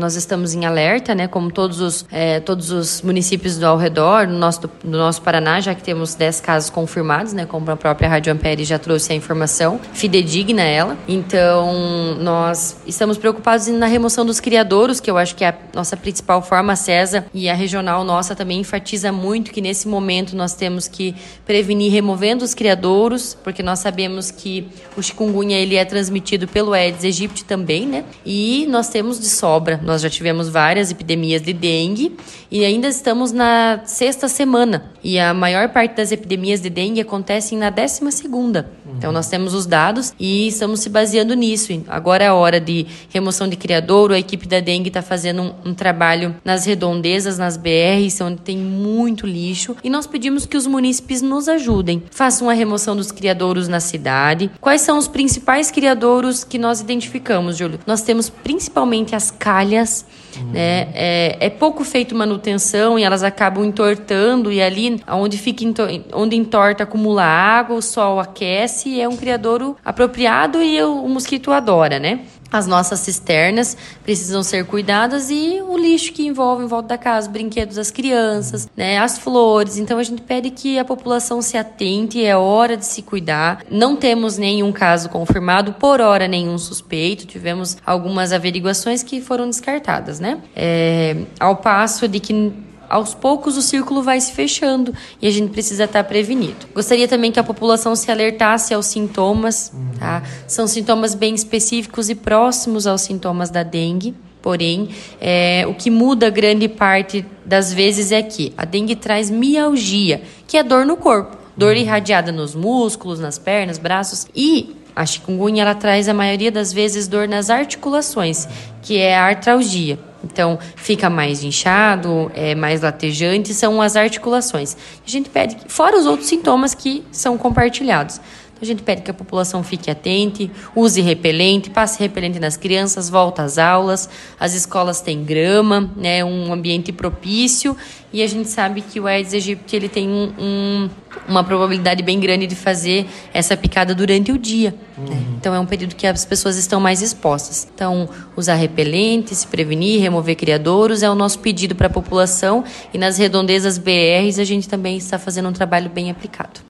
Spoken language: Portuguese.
Nós estamos em alerta, né, como todos os municípios ao redor do nosso Paraná, já que temos 10 casos confirmados, né, como a própria Rádio Ampere já trouxe a informação, fidedigna ela. Então, nós estamos preocupados na remoção dos criadouros, que eu acho que é a nossa principal forma. A CESA e a regional nossa também enfatiza muito que nesse momento nós temos que prevenir removendo os criadouros, porque nós sabemos que o chikungunya ele é transmitido pelo Aedes aegypti também, né? E nós temos de sobra, nós já tivemos várias epidemias de dengue e ainda estamos na 6ª semana. E a maior parte das epidemias de dengue acontecem na 12ª. Então nós temos os dados e estamos se baseando nisso. Agora é a hora de remoção de criadouro, a equipe da dengue está fazendo um trabalho nas redondezas, nas BRs, onde tem muito lixo. E nós pedimos que os munícipes nos ajudem. Façam a remoção dos criadouros na cidade. Quais são os principais criadouros que nós identificamos, Júlio? Nós temos principalmente as calhas, né? É pouco feito manutenção e elas acabam entortando, e ali onde entorta acumula água, o sol aquece e é um criadouro apropriado e o mosquito adora, né? As nossas cisternas precisam ser cuidadas e o lixo que envolve em volta da casa, os brinquedos das crianças, né, as flores. Então a gente pede que a população se atente, é hora de se cuidar. Não temos nenhum caso confirmado, por hora nenhum suspeito. Tivemos algumas averiguações que foram descartadas, né? Ao passo de que aos poucos o círculo vai se fechando e a gente precisa estar prevenido. Gostaria também que a população se alertasse aos sintomas, tá? São sintomas bem específicos e próximos aos sintomas da dengue. Porém, o que muda grande parte das vezes é que a dengue traz mialgia, que é dor no corpo. Dor irradiada nos músculos, nas pernas, braços. E a chikungunya ela traz a maioria das vezes dor nas articulações, que é a artralgia. Então, fica mais inchado, mais latejante, são as articulações. A gente pede, fora os outros sintomas que são compartilhados. Então, a gente pede que a população fique atenta, use repelente, passe repelente nas crianças, volta às aulas. As escolas têm grama, né, um ambiente propício. E a gente sabe que o Aedes aegypti ele tem uma probabilidade bem grande de fazer essa picada durante o dia. Né? Então, é um período que as pessoas estão mais expostas. Então, usar repelente, se prevenir, remover criadouros é o nosso pedido para a população. E nas redondezas BRs, a gente também está fazendo um trabalho bem aplicado.